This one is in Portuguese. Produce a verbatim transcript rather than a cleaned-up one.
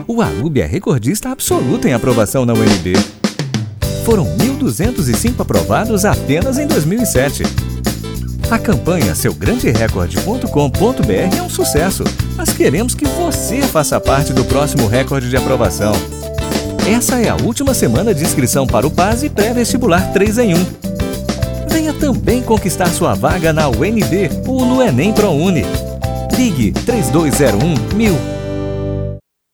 O Alubi é recordista absoluto em aprovação na U N B. Foram mil duzentos e cinco aprovados apenas em dois mil e sete. A campanha seu grande recorde ponto com ponto br é um sucesso, mas queremos que você faça parte do próximo recorde de aprovação. Essa é a última semana de inscrição para o PAS e pré-vestibular três em um. Venha também conquistar sua vaga na U N B ou no Enem ProUni. Ligue três dois zero um mil.